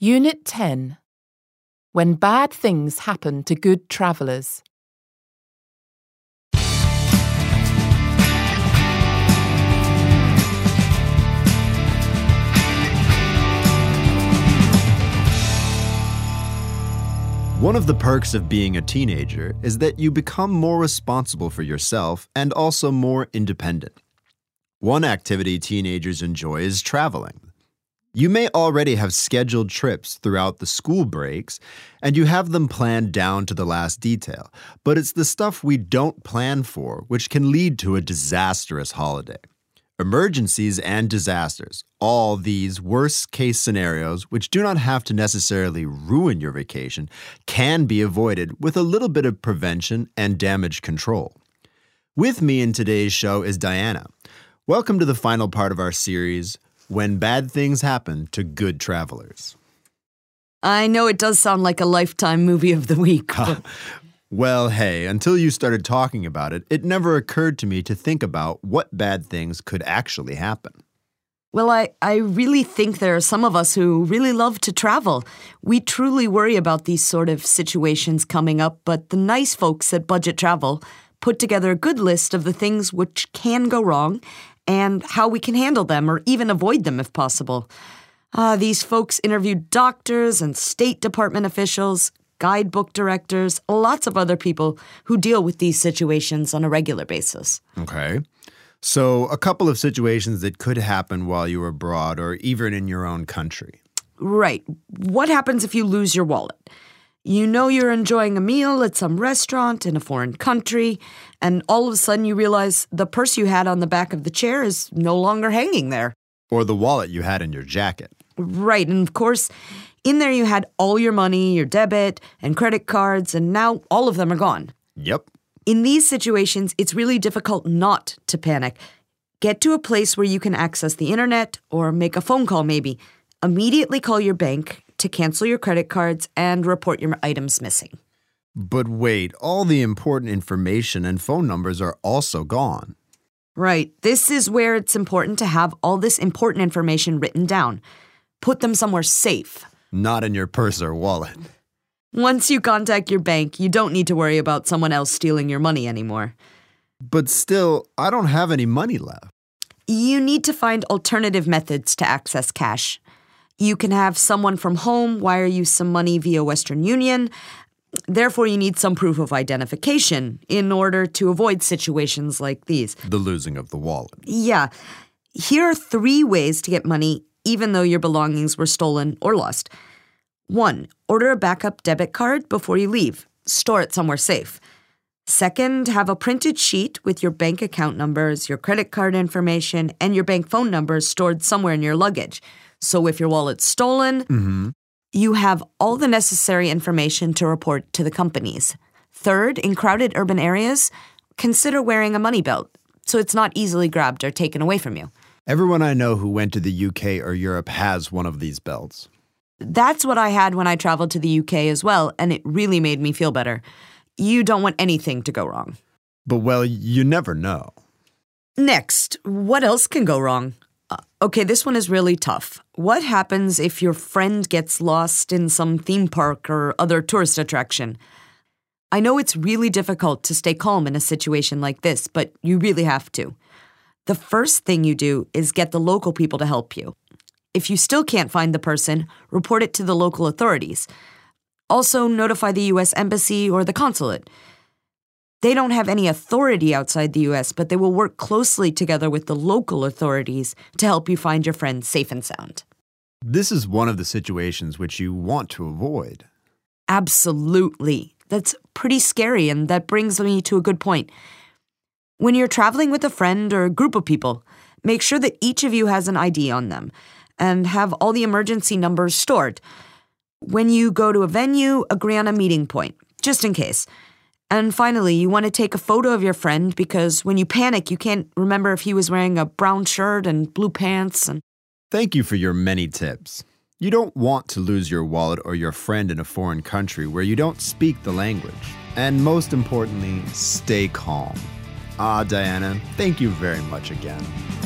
Unit 10. When bad things happen to good travellers. One of the perks of being a teenager is that you become more responsible for yourself and also more independent. One activity teenagers enjoy is traveling. You may already have scheduled trips throughout the school breaks, and you have them planned down to the last detail, but it's the stuff we don't plan for which can lead to a disastrous holiday. Emergencies and disasters, all these worst-case scenarios which do not have to necessarily ruin your vacation, can be avoided with a little bit of prevention and damage control. With me in today's show is Diana. Welcome to the final part of our series, When Bad Things Happen to Good Travelers. I know it does sound like a Lifetime movie of the week. But Well, hey, until you started talking about it, it never occurred to me to think about what bad things could actually happen. Well, I really think there are some of us who really love to travel. We truly worry about these sort of situations coming up, but the nice folks at Budget Travel put together a good list of the things which can go wrong and how we can handle them or even avoid them if possible. These folks interviewed doctors and State Department officials, guidebook directors, lots of other people who deal with these situations on a regular basis. Okay. So a couple of situations that could happen while you're abroad or even in your own country. Right. What happens if you lose your wallet? You know you're enjoying a meal at some restaurant in a foreign country, and all of a sudden you realize the purse you had on the back of the chair is no longer hanging there. Or the wallet you had in your jacket. Right, and of course, in there you had all your money, your debit, and credit cards, and now all of them are gone. Yep. In these situations, it's really difficult not to panic. Get to a place where you can access the internet or make a phone call maybe. Immediately call your bank to cancel your credit cards and report your items missing. But wait, all the important information and phone numbers are also gone. Right, this is where it's important to have all this important information written down. Put them somewhere safe. Not in your purse or wallet. Once you contact your bank, you don't need to worry about someone else stealing your money anymore. But still, I don't have any money left. You need to find alternative methods to access cash. You can have someone from home wire you some money via Western Union. Therefore, you need some proof of identification in order to avoid situations like these. The losing of the wallet. Yeah. Here are 3 ways to get money even though your belongings were stolen or lost. 1. Order a backup debit card before you leave. Store it somewhere safe. 2nd, have a printed sheet with your bank account numbers, your credit card information, and your bank phone numbers stored somewhere in your luggage. So if your wallet's stolen, you have all the necessary information to report to the companies. 3rd, in crowded urban areas, consider wearing a money belt so it's not easily grabbed or taken away from you. Everyone I know who went to the UK or Europe has one of these belts. That's what I had when I traveled to the UK as well, and it really made me feel better. You don't want anything to go wrong. But well, you never know. Next, what else can go wrong? Okay, this one is really tough. What happens if your friend gets lost in some theme park or other tourist attraction? I know it's really difficult to stay calm in a situation like this, but you really have to. The first thing you do is get the local people to help you. If you still can't find the person, report it to the local authorities. Also, notify the U.S. Embassy or the consulate. They don't have any authority outside the U.S., but they will work closely together with the local authorities to help you find your friend safe and sound. This is one of the situations which you want to avoid. Absolutely. That's pretty scary, and that brings me to a good point. When you're traveling with a friend or a group of people, make sure that each of you has an ID on them and have all the emergency numbers stored. When you go to a venue, agree on a meeting point, just in case. And finally, you want to take a photo of your friend because when you panic, you can't remember if he was wearing a brown shirt and blue pants. Thank you for your many tips. You don't want to lose your wallet or your friend in a foreign country where you don't speak the language. And most importantly, stay calm. Diana, thank you very much again.